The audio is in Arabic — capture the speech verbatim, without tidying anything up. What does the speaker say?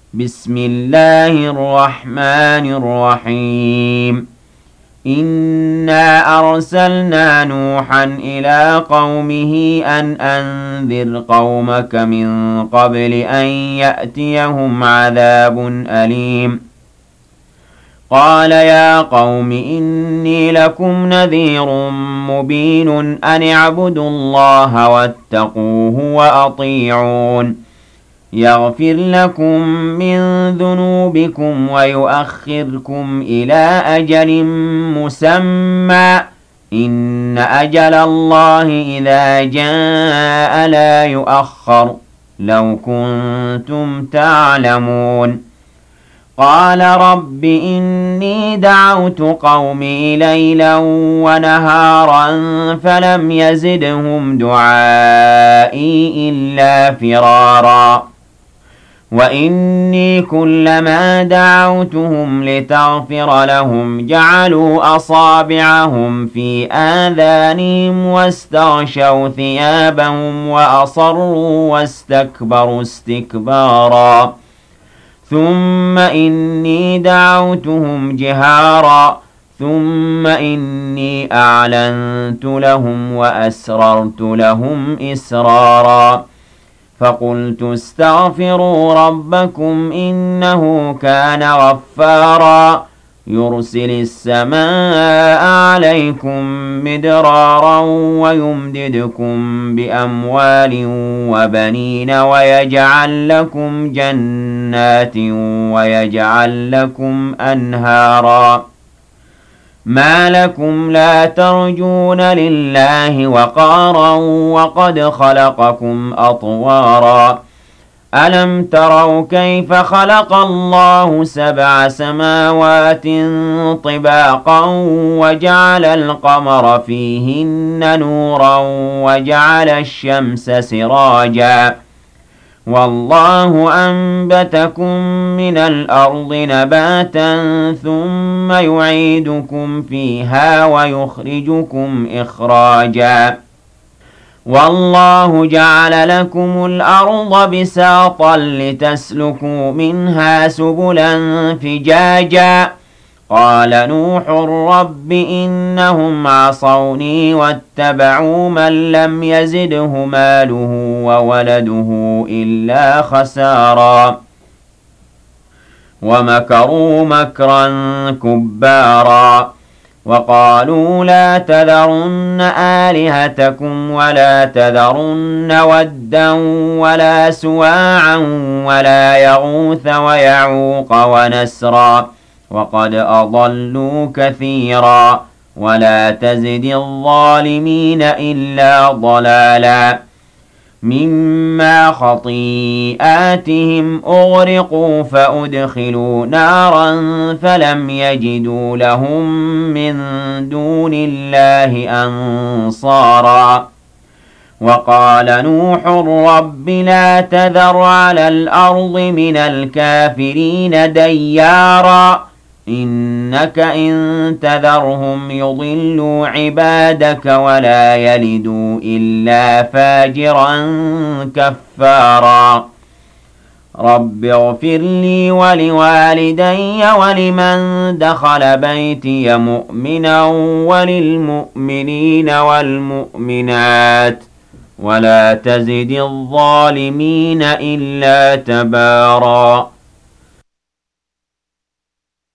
بسم الله الرحمن الرحيم إنا أرسلنا نوحا إلى قومه أن أنذر قومك من قبل أن يأتيهم عذاب أليم قال يا قوم إني لكم نذير مبين أن اعبدوا الله واتقوه وأطيعون يغفر لكم من ذنوبكم ويؤخركم إلى أجل مسمى إن أجل الله إذا جاء لا يؤخر لو كنتم تعلمون قال رب إني دعوت قومي ليلا ونهارا فلم يزدهم دعائي إلا فرارا وإني كلما دعوتهم لتغفر لهم جعلوا أصابعهم في آذانهم واستغشوا ثيابهم وأصروا واستكبروا استكبارا ثم إني دعوتهم جهارا ثم إني أعلنت لهم وأسررت لهم إسرارا فقلت استغفروا ربكم إنه كان غفارا يرسل السماء عليكم مدرارا ويمددكم بأموال وبنين ويجعل لكم جنات ويجعل لكم أنهارا ما لكم لا ترجون لله وقارا وقد خلقكم أطوارا ألم تروا كيف خلق الله سبع سماوات طباقا وجعل القمر فيهن نورا وجعل الشمس سراجا والله أنبتكم من الأرض نباتا ثم يعيدكم فيها ويخرجكم إخراجا والله جعل لكم الأرض بساطا لتسلكوا منها سبلا فجاجا قال نوح رب إنهم عصوني واتبعوا من لم يزده ماله وولده إلا خسارا ومكروا مكرا كبارا وقالوا لا تذرن آلهتكم ولا تذرن ودا ولا سواعا ولا يغوث ويعوق ونسرا وقد أضلوا كثيرا ولا تزد الظالمين إلا ضلالا مما خطيئاتهم أغرقوا فأدخلوا نارا فلم يجدوا لهم من دون الله أنصارا وقال نوح رب لا تذر على الأرض من الكافرين ديارا إنك إن تذرهم يضلوا عبادك ولا يلدوا إلا فاجرا كفارا رب اغفر لي ولوالدي ولمن دخل بيتي مؤمنا وللمؤمنين والمؤمنات ولا تزد الظالمين إلا تبارا